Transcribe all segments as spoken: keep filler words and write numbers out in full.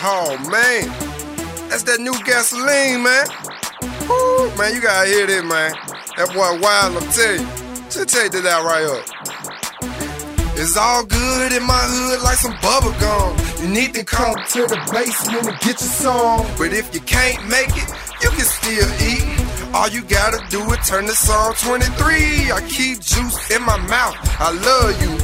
Oh, man. That's that new gasoline, man. Woo, man, you gotta hear this, man. That boy wild, I'm telling you. Just take this out right up. It's all good in my hood like some bubble gum. You need to come to the basement and get your song. But if you can't make it, you can still eat. All you gotta do is turn to Psalm twenty-three. I keep juice in my mouth. I love you.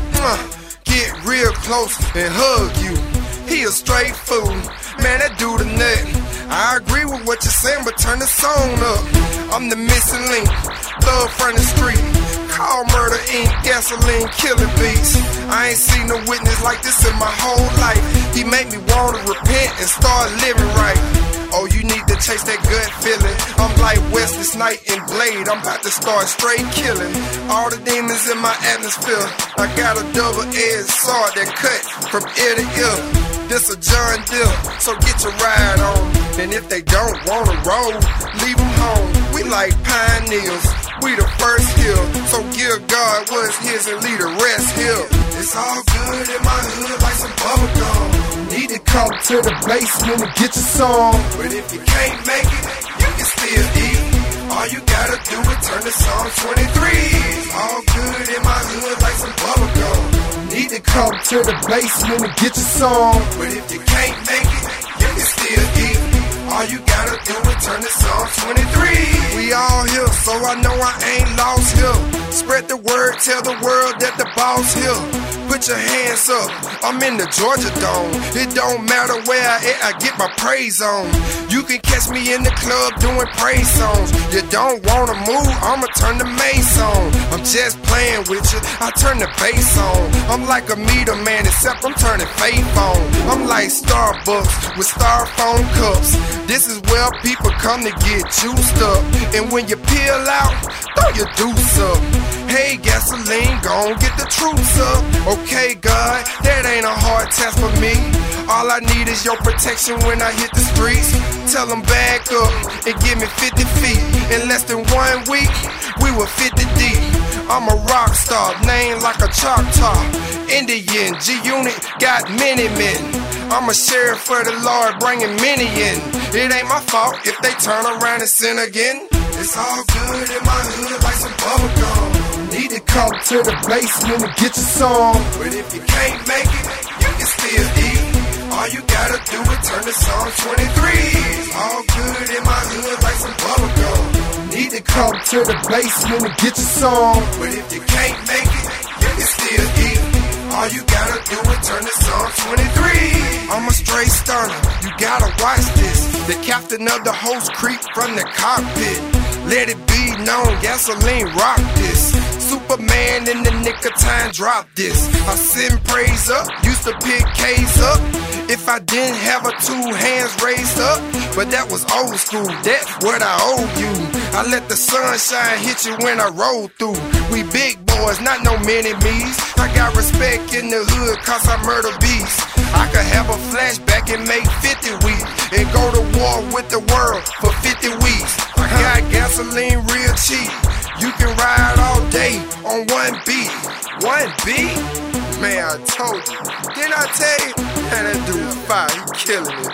Get real close and hug you. He a straight fool. Man, that dude a nut. I agree with what you're saying, but turn the song up. I'm the missing link. Love from the street. Call Murder Inc. Gasoline killing beats. I ain't seen a witness like this in my whole life. He made me wanna repent and start living right. Oh, you need to chase that gut feeling. I'm like Wesley Snipes and Blade. I'm about to start straight killing all the demons in my atmosphere. I got a double-edged sword that cut from ear to ear. This a John Deere, so get your ride on. And if they don't wanna roll, leave them home. We like pioneers, we the first here. So give God what's his and leave the rest here. It's all good in my hood like some bubble gum. Need to come to the basement and get your song. But if you can't make it, you can still eat. All you gotta do is turn to Psalm twenty-three. It's all good in my hood like some bubble gum. Need to come to the basement and get your song. But if you can't make it, you can still eat. All you gotta do is turn to Psalm twenty-three. We all here, so I know I ain't lost here. Spread the word, tell the world that the boss here. Put your hands up, I'm in the Georgia Dome. It don't matter where I at, I get my praise on. You can catch me in the club doing praise songs. You don't wanna move, I'ma turn the mace on. I'm just playing with you, I turn the bass on. I'm like a meter man, except I'm turning faith on. I'm like Starbucks with styrofoam cups. This is where people come to get juiced up. And when you peel out, throw your deuce up. Hey, gasoline, gon' get the troops up. Okay, God, that ain't a hard task for me. All I need is your protection when I hit the streets. Tell them back up and give me fifty feet. In less than one week, we were fifty deep. I'm a rock star, named like a Choctaw. Indian, G-Unit, got many men. I'm a sheriff for the Lord, bringing many in. It ain't my fault if they turn around and sin again. It's all good in my hood like some bubble gum. Need to come to the basement and get your song. But if you can't make it, you can still eat. All you gotta do is turn to Psalm twenty-three. It's all good in my hood like some bubble gum. Need to come to the basement and get your song. But if you can't make it, you can still eat. All you gotta do is turn to Psalm twenty-three. I'm a straight stunner, you gotta watch this. The captain of the host creep from the cockpit. Let it be known, gasoline rock this. Superman in the nick of time, drop this. I send praise up, used to pick K's up. If I didn't have a two hands raised up, but that was old school, that's what I owe you. I let the sunshine hit you when I roll through. We big boys, not no mini-me's. I got respect in the hood cause I murder beasts. I could have a flashback and make fifty weeks and go to war with the world for fifty weeks. I got gasoline real cheap. You can ride all day on one beat. One beat? Man, I told you. Didn't I tell you? Man, that dude fire, he killing it.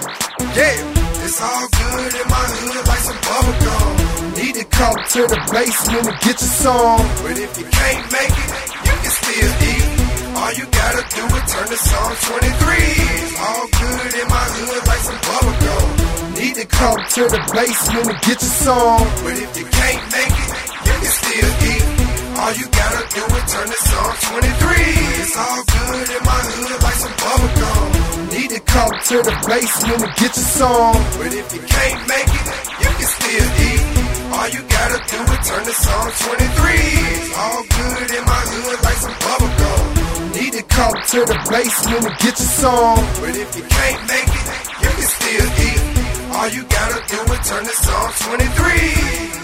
Yeah, it's all good in my hood like some bubble gum. Need to come to the basement and get your song. But if you can't make it, you can still eat. All you gotta do is turn to Psalm twenty-three. It's all good in my hood like some bubble gum. Need to come to the basement and get your song. But if you can't make it, you can still eat. All you gotta do is turn to Psalm twenty-three. It's all good in my hood like some bubble gum. Need to come to the basement and get your song. But if you can't make it, you can still eat. All you gotta do is turn to Psalm twenty-three. It's all good in my hood like some bubble gum. Need to come to the basement and get your song. But if you can't make it, you can still eat. All you gotta do is turn to Psalm twenty-three.